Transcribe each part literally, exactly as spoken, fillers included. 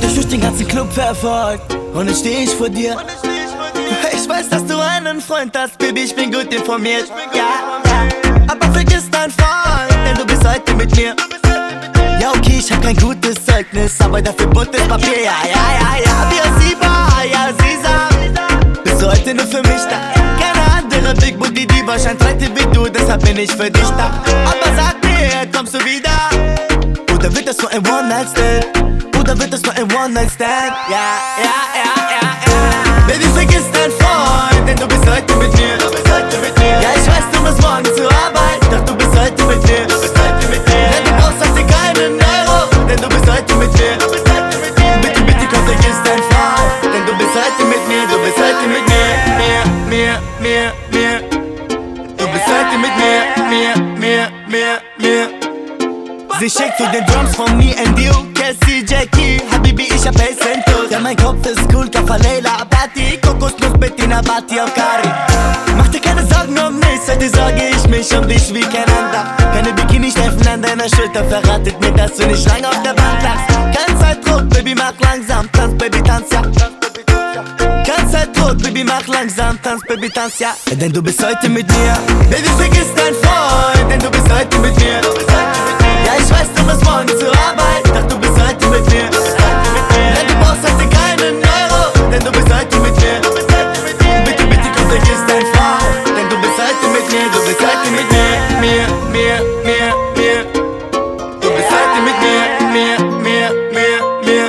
dich durch den ganzen Club verfolgt und jetzt steh ich vor dir. Ich weiß, dass du einen Freund hast, Baby, ich bin gut informiert. Ja, ja. Aber vergiss deinen Freund, denn du bist heute mit mir. Ja, okay, ich hab kein gutes Zeugnis, aber dafür buntes Papier. Ja, ja, ja, ja, wie aus Iba, ja, sie sagt, bist du heute nur für mich da. Keine andere Big Booty Diva scheint heute wie du, deshalb bin ich für dich da. Aber sag mir, kommst du wieder? Oder wird das nur ein One-Night-Stand? Oder wird das nur ein One-Night-Stand? Ja, ja, ja, ja, ja. Baby, vergiss deinen Freund, denn du bist heute mit mir. Ja, ich weiß, du musst morgen zur Arbeit, doch du bist heute mit mir. Denn du brauchst heute keinen Euro, denn du bist heute mit mir. Bitte, bitte komm, vergiss deinen Freund, denn du bist heute mit mir, du bist heute mit mir. Mir, mir, mir, mir. Du bist heute mit mir, mir, mir, mir, mir. Sie schickt zu den Drums von me and you. Cassie, Jackie, Habibi, ich hab Ace and Toast. Ja, mein Kopf ist cool, Kaffa, Leila, Bati, Kokosnuss, Bettina, Bati auf Kari. Mach dir keine Sorgen um nichts, heute sorge ich mich um dich wie kein anderer. Keine Bikini-Streifen an deiner Schulter verratet mir, dass du nicht lange auf der Bank lagst. Kein Zeitdruck, Baby, mach langsam, tanz, Baby, tanz, ja. Kein Zeitdruck, Baby, mach langsam, tanz, Baby, tanz, ja. Denn du bist heute mit mir. Baby, vergiss deinen Freund, denn du bist heute mit mir. Ja, ich weiß, du musst morgen zur Arbeit, doch du bist heute mit mir. Denn du brauchst heute keinen Euro, denn du bist heute mit mir. Bitte, bitte komm, vergiss deinen Freund, denn du bist heute mit mir, du bist heute mit mir. Mir, mir, mir, mir. Du bist heute mit mir, mir, mir, mir, mir.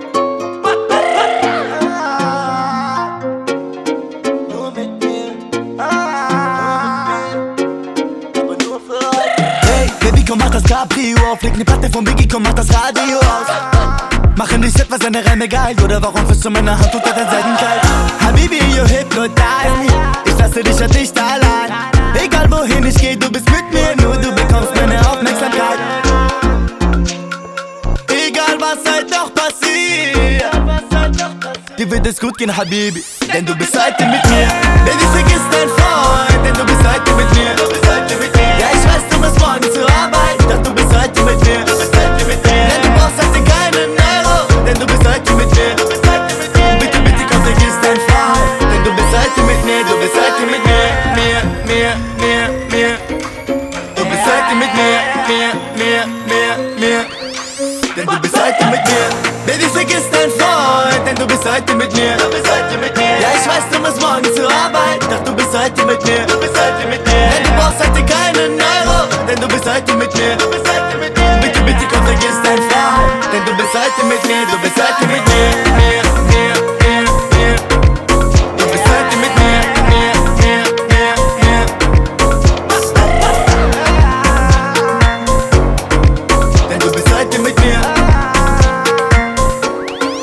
Nur mit mir. Aber nur für heute. Hey, Baby, komm, mach das Cabrio auf. Leg ne Platte von Biggie, komm, mach das Radio aus. Machen dich etwas seine Reime geil. Oder warum fühlst du meine Hand unter den Seiten kalt? Habibi, you hypnotize me. Ich lasse dich halt nicht allein. Egal wohin ich geh, du bist mit mir. Nur du bekommst meine Aufmerksamkeit. Egal was halt doch passiert, dir wird es gut gehen, Habibi, denn du bist heute mit mir. Baby, vergiss deinen Freund, denn du bist heute mit mir. Ja, ich weiß, du musst morgen zur Arbeit, doch du bist heute mit mir. Denn du brauchst heute keinen Euro, denn du bist heute mit mir. Bitte, bitte komm, vergiss deinen Freund, denn du bist heute mit mir, du bist heute mit mir. Mir, mir, mir, mir. Du bist heute mit mir, mir, mir, mir, mir. Denn du bist heute mit mir. Baby, vergiss deinen Freund, denn du bist heute mit mir. Ja, ich weiß, du musst morgen zur Arbeit, doch du bist heute mit mir. Denn du brauchst heute keinen Euro, denn du bist heute mit mir. Bitte, bitte komm, vergiss deinen Freund, denn du bist heute mit mir, du bist heute mit mir. Mir, mir, mir, mir. Du bist heute mit mir, mir, mir, mir, mir. Denn du bist heute mit mir.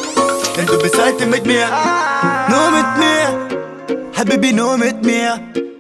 Denn du bist heute mit mir. Nur mit mir. Habibi, nur mit mir.